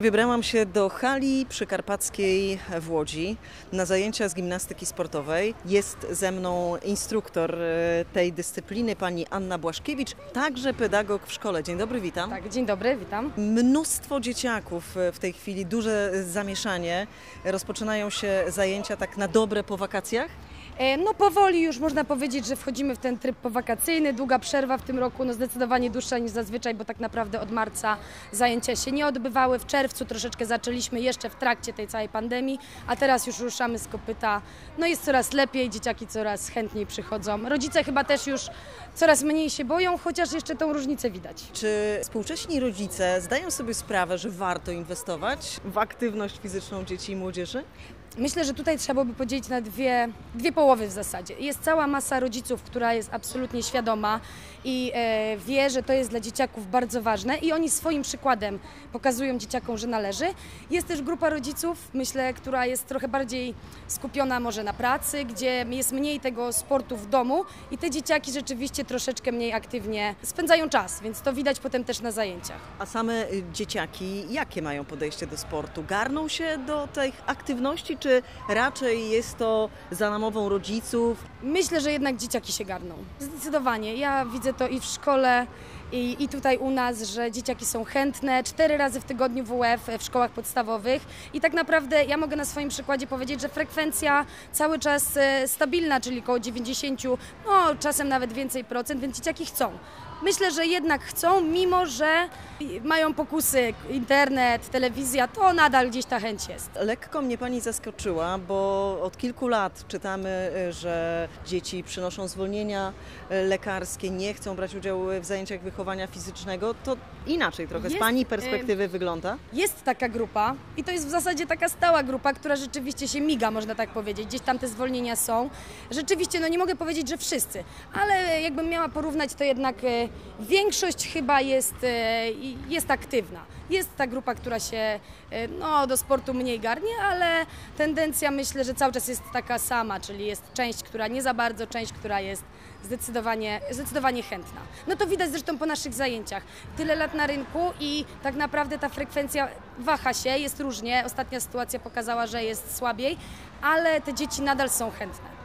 Wybrałam się do hali przykarpackiej w Łodzi na zajęcia z gimnastyki sportowej. Jest ze mną instruktor tej dyscypliny, pani Anna Błaszkiewicz, także pedagog w szkole. Dzień dobry, witam. Tak, dzień dobry, witam. Mnóstwo dzieciaków w tej chwili, duże zamieszanie. Rozpoczynają się zajęcia tak na dobre po wakacjach? No powoli już można powiedzieć, że wchodzimy w ten tryb powakacyjny. Długa przerwa w tym roku, no zdecydowanie dłuższa niż zazwyczaj, bo tak naprawdę od marca zajęcia się nie odbywały. W czerwcu troszeczkę zaczęliśmy jeszcze w trakcie tej całej pandemii, a teraz już ruszamy z kopyta. No jest coraz lepiej, dzieciaki coraz chętniej przychodzą. Rodzice chyba też już coraz mniej się boją, chociaż jeszcze tą różnicę widać. Czy współcześni rodzice zdają sobie sprawę, że warto inwestować w aktywność fizyczną dzieci i młodzieży? Myślę, że tutaj trzeba by podzielić na dwie połowy w zasadzie. Jest cała masa rodziców, która jest absolutnie świadoma i wie, że to jest dla dzieciaków bardzo ważne i oni swoim przykładem pokazują dzieciakom, że należy. Jest też grupa rodziców, myślę, która jest trochę bardziej skupiona może na pracy, gdzie jest mniej tego sportu w domu i te dzieciaki rzeczywiście troszeczkę mniej aktywnie spędzają czas, więc to widać potem też na zajęciach. A same dzieciaki, jakie mają podejście do sportu? Garną się do tej aktywności, czy raczej jest to za namową rodziców? Myślę, że jednak dzieciaki się garną. Zdecydowanie. Ja widzę to i w szkole, i tutaj u nas, że dzieciaki są chętne. 4 razy w tygodniu WF w szkołach podstawowych. I tak naprawdę ja mogę na swoim przykładzie powiedzieć, że frekwencja cały czas stabilna, czyli około 90, no czasem nawet więcej procent, więc dzieciaki chcą. Myślę, że jednak chcą, mimo że mają pokusy, internet, telewizja, to nadal gdzieś ta chęć jest. Lekko mnie pani zaskoczyła, bo od kilku lat czytamy, że dzieci przynoszą zwolnienia lekarskie, nie chcą brać udziału w zajęciach wychowania fizycznego. To inaczej trochę z pani perspektywy wygląda? Jest taka grupa i to jest w zasadzie taka stała grupa, która rzeczywiście się miga, można tak powiedzieć. Gdzieś tam te zwolnienia są. Rzeczywiście, no nie mogę powiedzieć, że wszyscy, ale jakbym miała porównać, to jednak większość chyba jest aktywna. Jest ta grupa, która się do sportu mniej garnie, ale tendencja myślę, że cały czas jest taka sama, czyli jest część, która nie za bardzo, część, która jest zdecydowanie chętna. No to widać zresztą po naszych zajęciach. Tyle lat na rynku i tak naprawdę ta frekwencja waha się, jest różnie. Ostatnia sytuacja pokazała, że jest słabiej, ale te dzieci nadal są chętne.